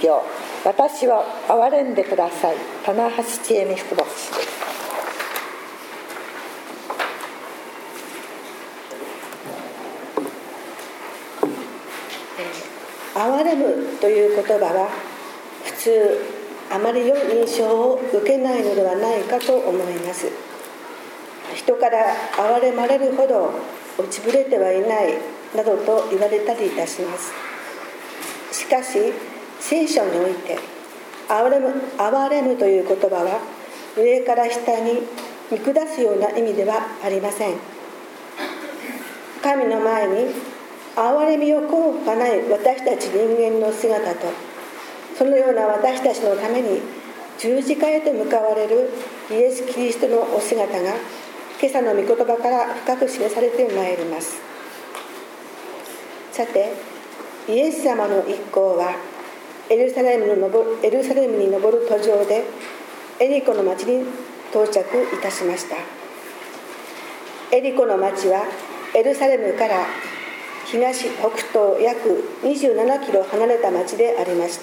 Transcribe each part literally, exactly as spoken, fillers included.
よ、私を憐れんでください。棚橋千恵美福牧師です。 憐れむという言葉は普通あまり良い印象を受けないのではないかと思います。人から憐れまれるほど落ちぶれてはいないなどと言われたりいたします。しかし聖書において憐れむ、憐れむという言葉は上から下に見下すような意味ではありません。神の前に憐れみをこうかない私たち人間の姿と、そのような私たちのために十字架へと向かわれるイエス・キリストのお姿が今朝の御言葉から深く示されてまいります。さて、イエス様の一行はエルサレムの登エルサレムに登る途上でエリコの町に到着いたしました。エリコの町はエルサレムから東北東約にじゅうななキロ離れた町でありました。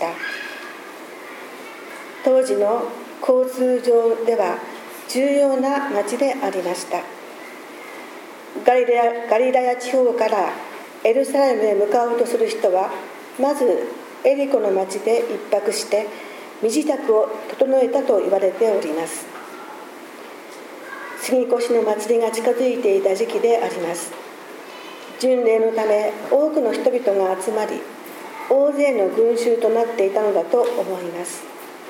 当時の交通上では重要な町でありました。ガリラヤ、ガリラヤ地方からエルサレムへ向かおうとする人はまずエリコの町で一泊して身支度を整えたと言われております。杉越の祭りが近づいていた時期であります。巡礼のため多くの人々が集まり、大勢の群衆となっていたのだと思います。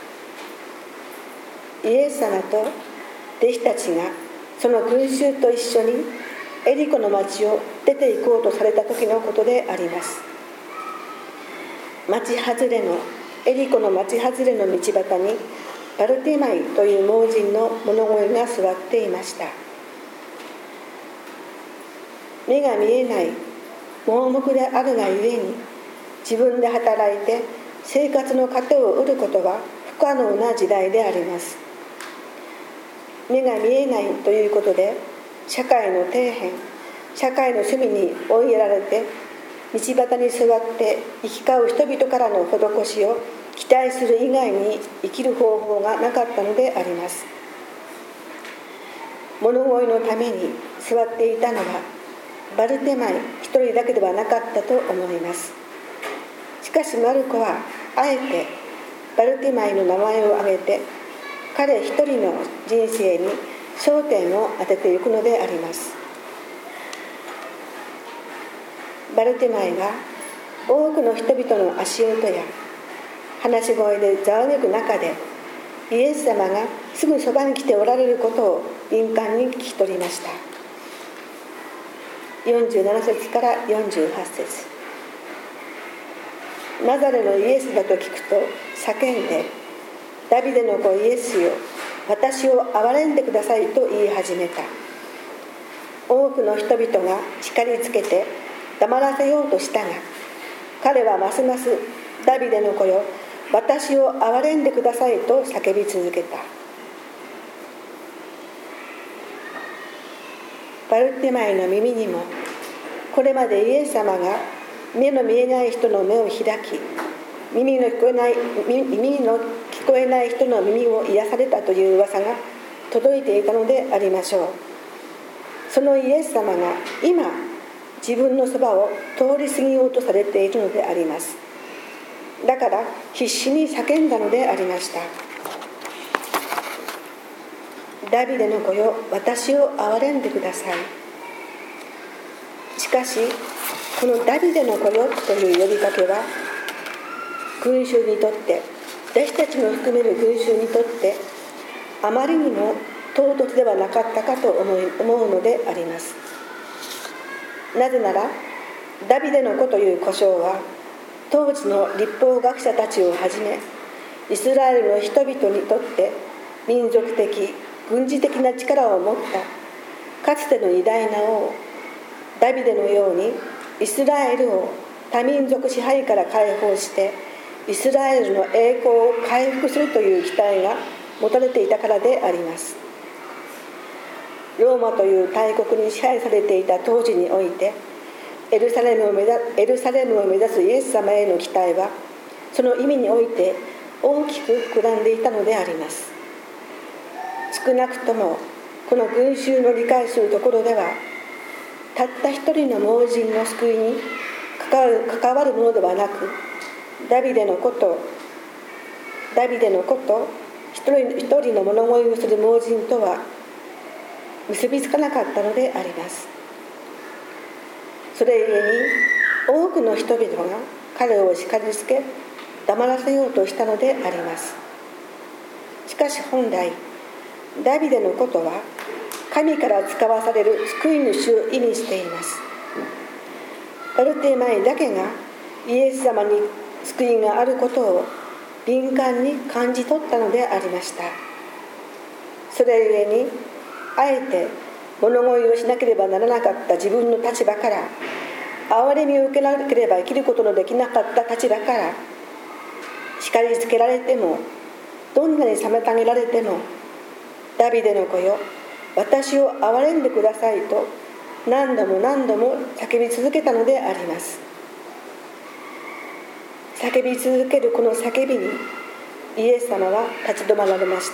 イエス様と弟子たちがその群衆と一緒にエリコの町を出て行こうとされた時のことであります。町外れのエリコの町外れの道端にバルティマイという盲人の物乞いが座っていました。目が見えない盲目であるがゆえに、自分で働いて生活の糧を得ることは不可能な時代であります。目が見えないということで社会の底辺、社会の隅に追いやられて道端に座って行き交う人々からの施しを期待する以外に生きる方法がなかったのであります。物乞いのために座っていたのはバルテマイ一人だけではなかったと思います。しかしマルコはあえてバルテマイの名前を挙げて彼一人の人生に焦点を当てていくのであります。バルテマイは多くの人々の足音や話し声でざわめく中でイエス様がすぐそばに来ておられることを敏感に聞き取りました。よんじゅうなな節からよんじゅうはち節。ナザレのイエスだと聞くと叫んで、ダビデの子イエスよ、私を憐れんでくださいと言い始めた。多くの人々が叱りつけて黙らせようとしたが、彼はますますダビデの子よ、私を憐れんでくださいと叫び続けた。バルティマイの耳にもこれまでイエス様が目の見えない人の目を開き、耳の聞こえない耳の聞こえない人の耳を癒されたという噂が届いていたのでありましょう。そのイエス様が今自分のそばを通り過ぎようとされているのであります。だから必死に叫んだのでありました。ダビデの子よ、私を憐れんでください。しかしこのダビデの子よという呼びかけは群衆にとって、私たちも含める群衆にとってあまりにも唐突ではなかったかと思い、思うのであります。なぜならダビデの子という呼称は当時の律法学者たちをはじめイスラエルの人々にとって民族的軍事的な力を持ったかつての偉大な王ダビデのようにイスラエルを多民族支配から解放してイスラエルの栄光を回復するという期待が持たれていたからであります。ローマという大国に支配されていた当時においてエルサレムを目指、エルサレムを目指すイエス様への期待はその意味において大きく膨らんでいたのであります。少なくともこの群衆の理解するところでは、たった一人の盲人の救いに関わる、関わるものではなく、ダビデのことダビデのこと一人一人の物乞いをする盲人とは結びつかなかったのであります。それゆえに多くの人々が彼を叱りつけ黙らせようとしたのであります。しかし本来ダビデのことは神から使わされる救い主を意味しています。バルテマイだけがイエス様に救いがあることを敏感に感じ取ったのでありました。それゆえにあえて物乞いをしなければならなかった自分の立場から、憐れみを受けなければ生きることのできなかった立場から、叱りつけられてもどんなに妨げられても、ダビデの子よ、私を憐れんでくださいと何度も何度も叫び続けたのであります。叫び続けるこの叫びにイエス様は立ち止まられました。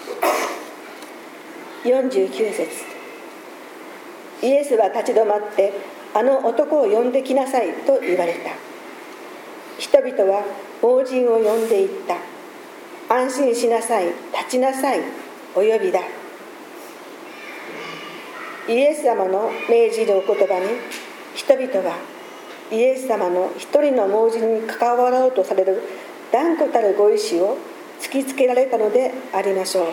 よんじゅうきゅう節、イエスは立ち止まってあの男を呼んできなさいと言われた。人々は盲人を呼んでいった。安心しなさい、立ちなさい、お呼びだ。イエス様の命じるお言葉に、人々はイエス様の一人の盲人に関わろうとされる断固たるご意志を突きつけられたのでありましょう。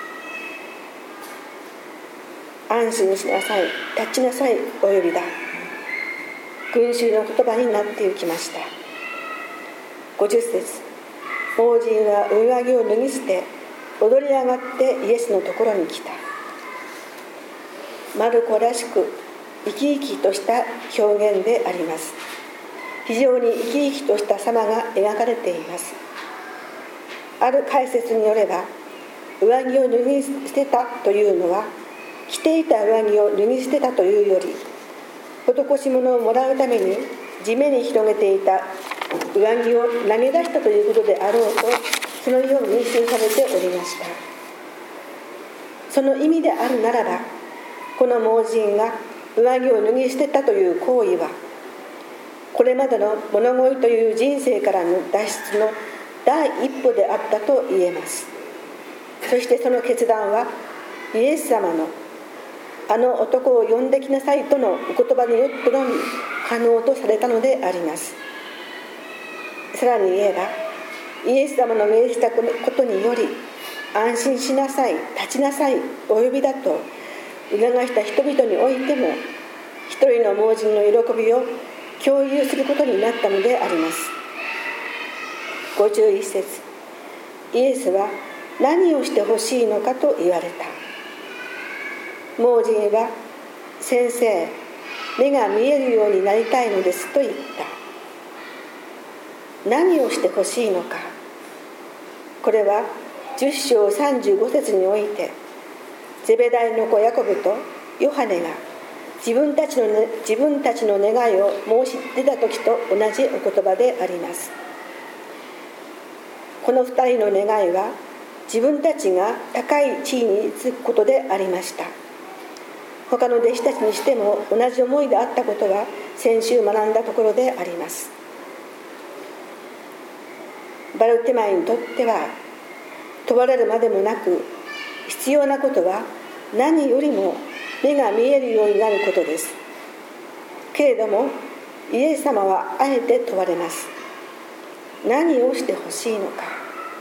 安心しなさい、立ちなさい、お呼びだ。群衆の言葉になっていきました。ごじゅっ節、盲人は上着を脱ぎ捨て踊り上がってイエスのところに来た。マルコらしく生き生きとした表現であります。非常に生き生きとした様が描かれています。ある解説によれば、上着を脱ぎ捨てたというのは、着ていた上着を脱ぎ捨てたというより、施し物をもらうために地面に広げていた上着を投げ出したということであろうと、そのように記されておりました。その意味であるならば、この盲人が上着を脱ぎ捨てたという行為は、これまでの物乞いという人生からの脱出の第一歩であったと言えます。そしてその決断はイエス様のあの男を呼んできなさいとのお言葉によってのみ可能とされたのであります。さらに言えば、イエス様の命じたことにより、安心しなさい、立ちなさい、お呼びだと促した人々においても、一人の盲人の喜びを共有することになったのであります。ごじゅういち節、イエスは何をしてほしいのかと言われた。盲人は、先生、目が見えるようになりたいのですと言った。何をしてほしいのか。これはじゅっ章さんじゅうご節において、ゼベダイの子ヤコブとヨハネが自分たちの、ね、自分たちの願いを申し出た時と同じお言葉であります。この二人の願いは、自分たちが高い地位に就くことでありました。他の弟子たちにしても同じ思いであったことは先週学んだところであります。バルテマイにとっては問われるまでもなく、必要なことは何よりも目が見えるようになることです。けれどもイエス様はあえて問われます。何をしてほしいのか。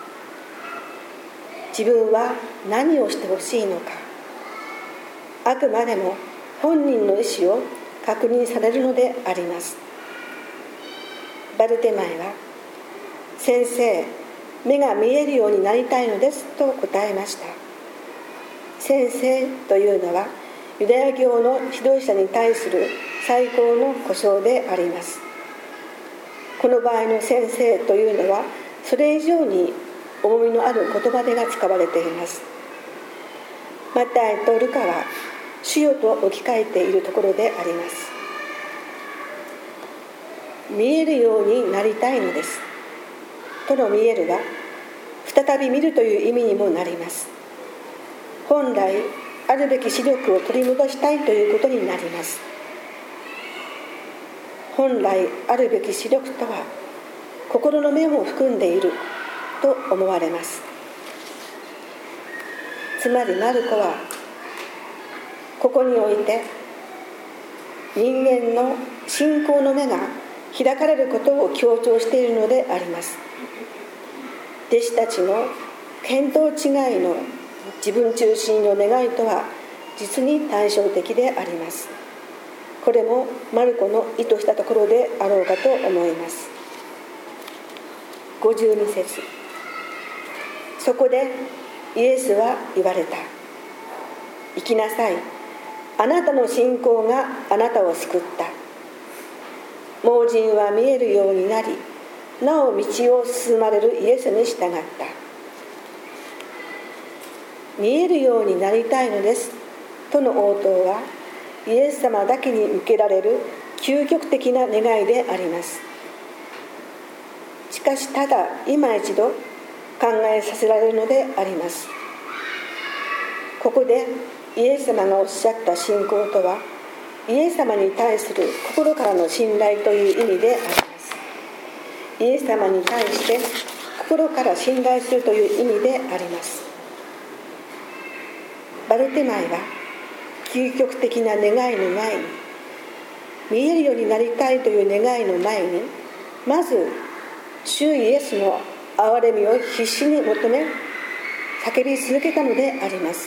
自分は何をしてほしいのか。あくまでも本人の意思を確認されるのであります。バルテマイは、先生、目が見えるようになりたいのですと答えました。先生というのはユダヤ教の指導者に対する最高の呼称であります。この場合の先生というのはそれ以上に重みのある言葉でが使われています。マタイとルカは主よと置き換えているところであります。見えるようになりたいのです。 との見えるは再び見るという意味にもなります。本来あるべき視力を取り戻したいということになります。本来あるべき視力とは心の目も含んでいると思われます。つまりマルコはここにおいて人間の信仰の目が開かれることを強調しているのであります。弟子たちの見当違いの自分中心の願いとは実に対照的であります。これもマルコの意図したところであろうかと思います。ごじゅうに節、そこでイエスは言われた。行きなさい。あなたの信仰があなたを救った。盲人は見えるようになり、なお道を進まれるイエスに従った。見えるようになりたいのですとの応答は、イエス様だけに向けられる究極的な願いであります。しかしただ今一度考えさせられるのであります。ここでイエス様がおっしゃった信仰とは、イエス様に対する心からの信頼という意味であります。イエス様に対して心から信頼するという意味であります。バルテマイは究極的な願いの前に、見えるようになりたいという願いの前に、まず主イエスの憐れみを必死に求め叫び続けたのであります。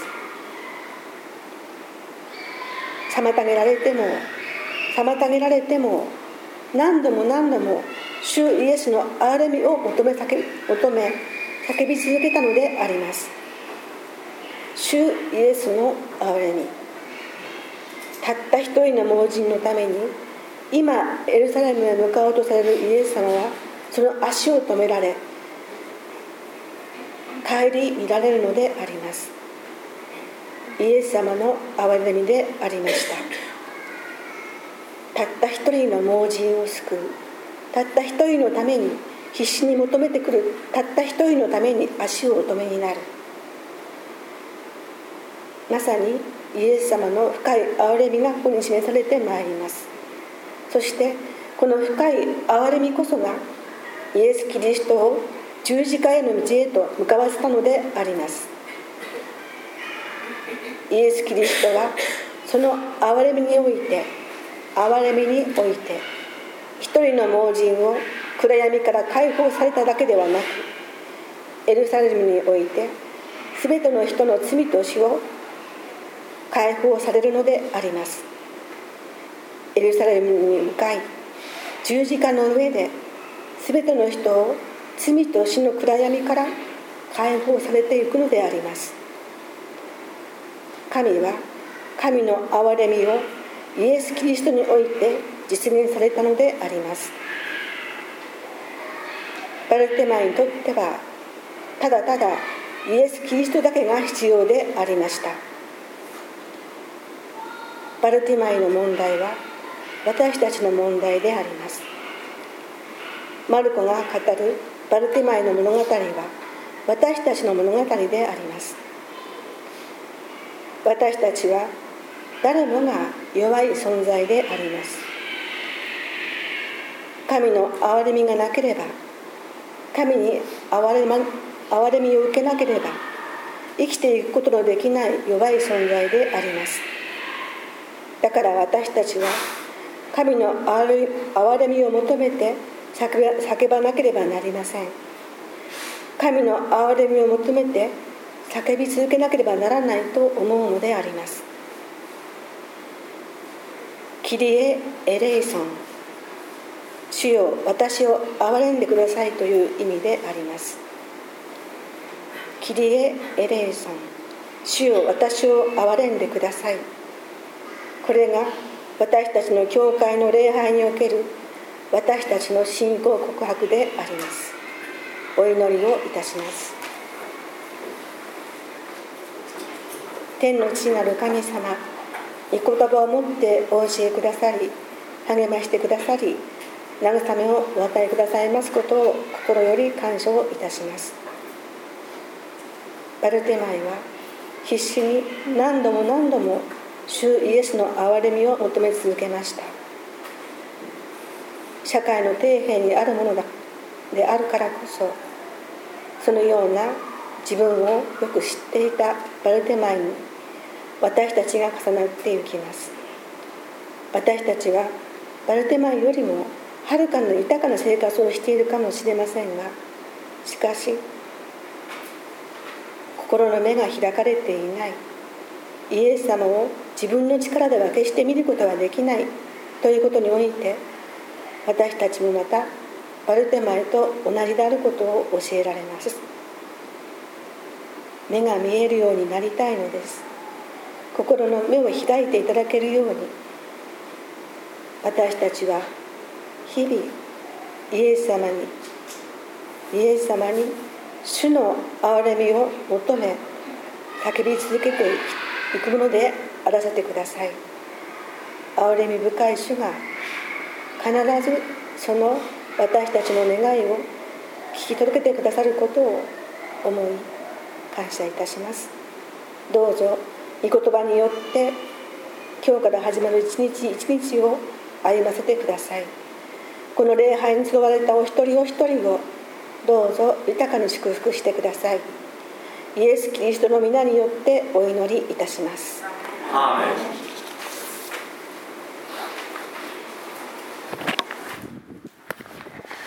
妨げられても妨げられても何度も何度も主イエスの憐れみを求め叫び求め叫び続けたのであります。主イエスの憐れみ、たった一人の盲人のために今エルサレムへ向かおうとされるイエス様はその足を止められ顧みられるのであります。イエス様の憐れみでありました。たった一人の盲人を救う、たった一人のために必死に求めてくる、たった一人のために足をお止めになる。まさにイエス様の深い憐れみがここに示されてまいります。そしてこの深い憐れみこそがイエス・キリストを十字架への道へと向かわせたのであります。イエス・キリストはその憐れみにおいて憐れみにおいて一人の盲人を暗闇から解放されただけではなく、エルサレムにおいてすべての人の罪と死を解放されるのであります。エルサレムに向かい十字架の上ですべての人を罪と死の暗闇から解放されていくのであります。神は神の憐れみをイエス・キリストにおいて実現されたのであります。バルテマイにとってはただただイエス・キリストだけが必要でありました。バルテマイの問題は私たちの問題であります。マルコが語るバルテマイの物語は私たちの物語であります。私たちは誰もが弱い存在であります。神の憐れみがなければ、神に憐れ、ま、憐れみを受けなければ生きていくことのできない弱い存在であります。だから私たちは神の憐れみを求めて叫ば、叫ばなければなりません。神の憐れみを求めて叫び続けなければならないと思うのであります。キリエ・エレイソン、主よ私を憐れんでくださいという意味であります。キリエ・エレイソン、主よ私を憐れんでください。これが私たちの教会の礼拝における私たちの信仰告白であります。お祈りをいたします。天の父なる神様、御言葉をもってお教えくださり、励ましてくださり、 慰めをお与えくださいますことを心より感謝をいたします。バルテマイは必死に何度も何度も主イエスの憐れみを求め続けました。社会の底辺にあるものであるからこそ、そのような自分をよく知っていたバルテマイに私たちが重なっていきます。私たちはバルテマイよりもはるかに豊かな生活をしているかもしれませんが、しかし心の目が開かれていない、イエス様を自分の力では決して見ることはできないということにおいて、私たちもまたバルテマイと同じであることを教えられます。目が見えるようになりたいのです。心の目を開いていただけるように、私たちは日々イエス様にイエス様に主の憐れみを求め叫び続けていくものであらせてください。憐れみ深い主が必ずその私たちの願いを聞き届けてくださることを思い感謝いたします。どうぞ御言葉によって今日から始まる一日一日を歩ませてください。この礼拝に集われたお一人お一人をどうぞ豊かに祝福してください。イエス・キリストの皆によってお祈りいたします。アーメン。